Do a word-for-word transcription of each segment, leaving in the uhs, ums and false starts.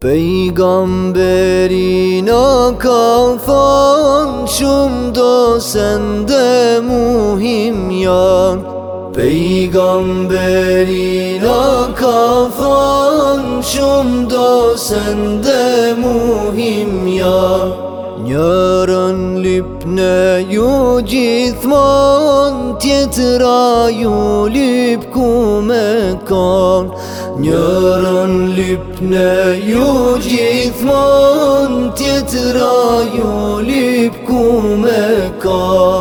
Peygamberine kafan şumda sende muhim yar. Peygamberine kafan şumda sende muhim yar. Njërën lypne ju gjithmon, tjetra ju lyp ku me kon. Njërën lypne ju gjithmon, tjetra ju lyp ku me kon.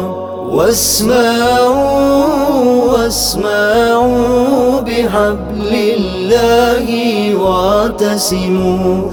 Wasma'u, wasma'u bihablillahi wa'tasimu.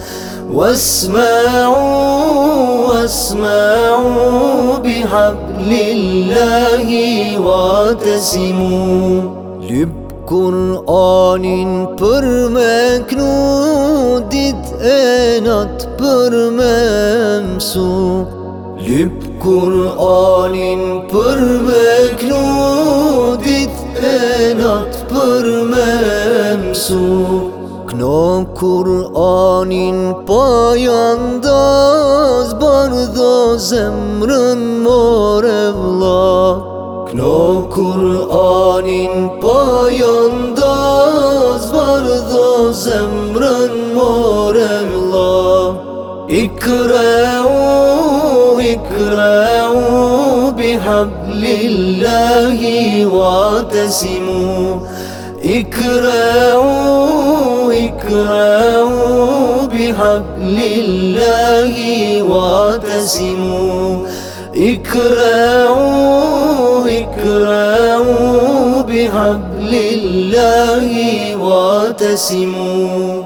واسمعوا واسمعوا بحبل الله واعتصموا. Lyp Kur'anin për me knu, dit e nat për me mësu. Lyp Kur'anin për me knu, dit e nat për me mësu. Kno Kur'anin pa jandaz, bardho zemrën more vlla. Kno Kur'anin pa jandaz, bardho zemrën more vlla. Ikra'u, ikra'u bihablillahi wa'tasimu. Ikra'u, ikra'u bihablillahi wa'tasimu. Ikra'u, ikra'u bihablillahi wa'tasimu.